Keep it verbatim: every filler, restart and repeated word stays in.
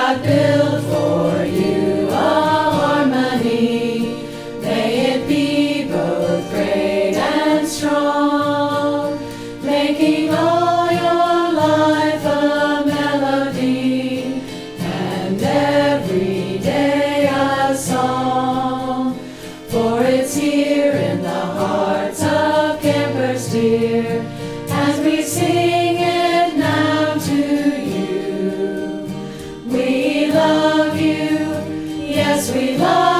God build for you a harmony. May it be both great and strong, making all your life a melody, and every day a song. For it's here in the hearts of campers dear, as we sing it now to you. We love you, yes we love you.